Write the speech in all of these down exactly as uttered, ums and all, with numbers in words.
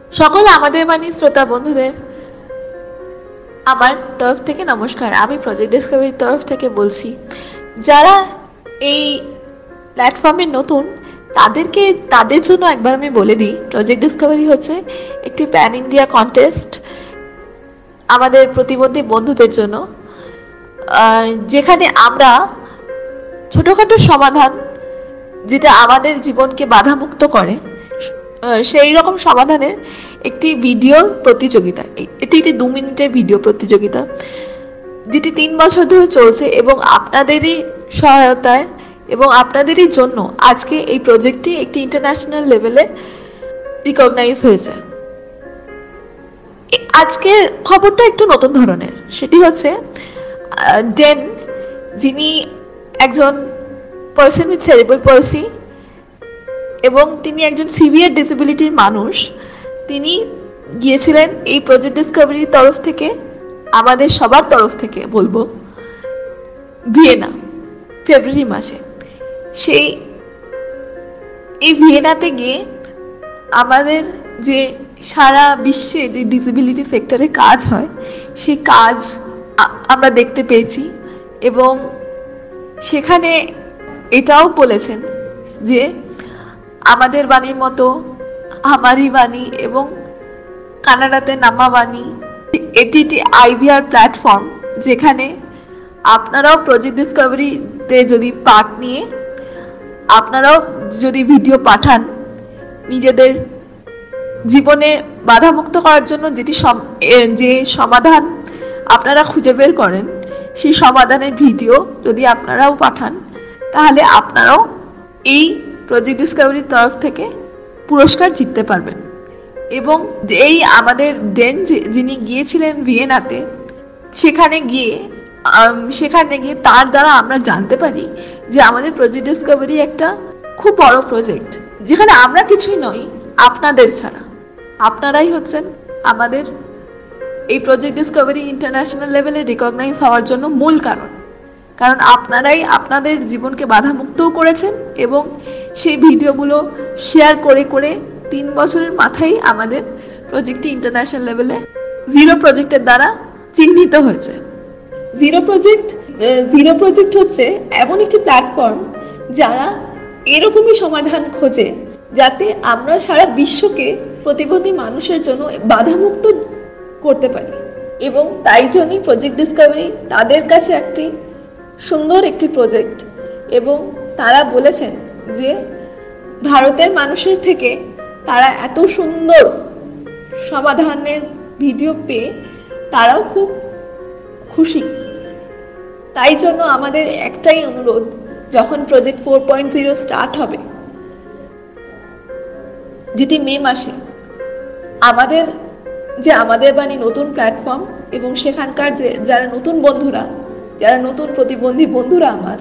সকল আমাদের বাণী শ্রোতা বন্ধুদের আমার তরফ থেকে নমস্কার। আমি প্রজেক্ট ডিসকভারির তরফ থেকে বলছি, যারা এই প্ল্যাটফর্মে নতুন তাদেরকে তাদের জন্য একবার আমি বলে দিই, প্রজেক্ট ডিসকভারি হচ্ছে একটি প্যান ইন্ডিয়া কন্টেস্ট আমাদের প্রতিবন্ধী বন্ধুদের জন্য, যেখানে আমরা ছোটোখাটো সমাধান যেটা আমাদের জীবনকে বাধামুক্ত করে সেই রকম সমাধানের একটি ভিডিওর প্রতিযোগিতা। এটি একটি দু মিনিটের ভিডিও প্রতিযোগিতা যেটি তিন বছর ধরে চলছে এবং আপনাদেরই সহায়তায় এবং আপনাদেরই জন্য আজকে এই প্রজেক্টটি একটি ইন্টারন্যাশনাল লেভেলে রিকগনাইজ হয়েছে। আজকের খবরটা একটু নতুন ধরনের, সেটি হচ্ছে ডেন, যিনি একজন পার্সন উইথ সেরিব্রাল পলসি এবং তিনি একজন সিভিয়ার ডিসেবিলিটির মানুষ, তিনি গিয়েছিলেন এই প্রজেক্ট ডিসকভারির তরফ থেকে, আমাদের সবার তরফ থেকে বলবো, ভিয়েনা ফেব্রুয়ারি মাসে। সেই এই ভিয়েনাতে গিয়ে আমাদের যে সারা বিশ্বে যে ডিসেবিলিটি সেক্টরে কাজ হয় সেই কাজ আমরা দেখতে পেয়েছি এবং সেখানে এটাও বলেছেন যে আমাদের বাণীর মতো আমারই বাণী এবং কানাডাতে নামা বাণী এটি একটি আইভিআর প্ল্যাটফর্ম, যেখানে আপনারাও প্রজেক্ট ডিসকভারিতে যদি পার্ট নিয়ে আপনারাও যদি ভিডিও পাঠান নিজেদের জীবনে বাধামুক্ত করার জন্য, যেটি যে সমাধান আপনারা খুঁজে বের করেন সেই সমাধানের ভিডিও যদি আপনারাও পাঠান, তাহলে আপনারাও এই প্রজেক্ট ডিসকভারির তরফ থেকে পুরস্কার জিততে পারবেন। এবং এই আমাদের ডেন যিনি গিয়েছিলেন ভিয়েনাতে, সেখানে গিয়ে সেখানে গিয়ে তার দ্বারা আমরা জানতে পারি যে আমাদের প্রজেক্ট ডিসকভারি একটা খুব বড় প্রজেক্ট, যেখানে আমরা কিছুই নই আপনাদের ছাড়া। আপনারাই হচ্ছেন আমাদের এই প্রজেক্ট ডিসকভারি ইন্টারন্যাশনাল লেভেলে রিকগনাইজ হওয়ার জন্য মূল কারণ, কারণ আপনারাই আপনাদের জীবনকে বাধামুক্তও করেছেন এবং সেই ভিডিওগুলো শেয়ার করে করে তিন বছরের মাথায় আমাদের প্রজেক্টটি ইন্টারন্যাশনাল লেভেলে জিরো প্রজেক্টের দ্বারা চিহ্নিত হয়েছে। জিরো প্রজেক্ট জিরো প্রজেক্ট হচ্ছে এমন একটি প্ল্যাটফর্ম যারা এরকমই সমাধান খোঁজে যাতে আমরা সারা বিশ্বকে প্রতিবন্ধী মানুষের জন্য বাধামুক্ত করতে পারি। এবং তাই জন্যই প্রজেক্ট ডিসকভারি তাদের কাছে একটি সুন্দর একটি প্রজেক্ট, এবং তারা বলেছেন যে ভারতের মানুষের থেকে তারা এত সুন্দর সমাধানের ভিডিও পেয়ে তারাও খুব খুশি। তাই জন্য আমাদের একটাই অনুরোধ, যখন project four point zero start হবে যেটি মে মাসে, আমাদের যে আমাদের বাণী নতুন প্ল্যাটফর্ম এবং সেখানকার যে যারা নতুন বন্ধুরা, যারা নতুন প্রতিবন্ধী বন্ধুরা আমার,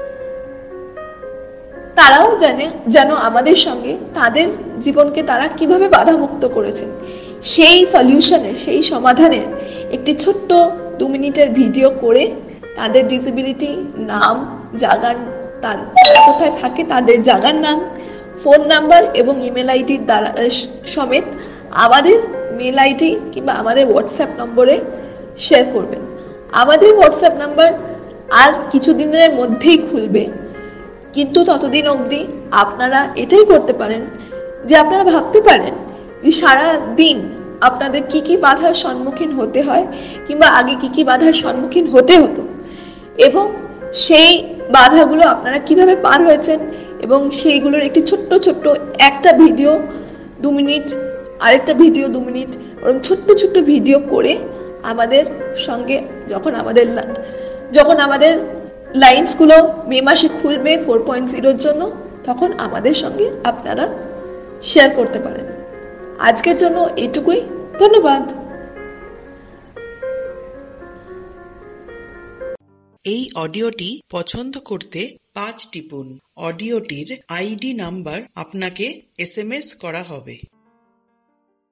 তারাও জানে যেন আমাদের সঙ্গে তাদের জীবনকে তারা কিভাবে বাধামুক্ত করেছেন সেই সলিউশনের সেই সমাধানের একটি ছোট্ট দু মিনিটের ভিডিও করে তাদের ডিসেবিলিটি নাম, জায়গার, তারা কোথায় থাকে তাদের জায়গার নাম, ফোন নাম্বার এবং ইমেল আইডির দ্বারা সমেত আমাদের মেল আইডি কিংবা আমাদের হোয়াটসঅ্যাপ নম্বরে শেয়ার করবেন। আমাদের হোয়াটসঅ্যাপ নাম্বার আর কিছুদিনের মধ্যেই খুলবে, কিন্তু ততদিন অবধি আপনারা এটাই করতে পারেন যে আপনারা ভাবতে পারেন যে সারা দিন আপনাদের কি কি বাধার সম্মুখীন হতে হয় কিংবা আগে কি কি বাধার সম্মুখীন হতে হতো এবং সেই বাধাগুলো আপনারা কিভাবে পার হয়েছেন এবং সেইগুলোর একটি ছোট্ট ছোট্ট একটা ভিডিও দু মিনিট, আরেকটা ভিডিও দু মিনিট, এবং ছোট্ট ছোট্ট ভিডিও করে আমাদের সঙ্গে যখন আমাদের যখন আমাদের লাইন্সগুলো মে মাসে খুলবে ফোর পয়েন্ট জিরোর জন্য, তখন আমাদের সঙ্গে আপনারা শেয়ার করতে পারেন। আজকের জন্য এটুকুই, ধন্যবাদ। এই অডিওটি পছন্দ করতে পাঁচ টিপুন। অডিওটির আইডি নাম্বার আপনাকে এস এম এস করা হবে।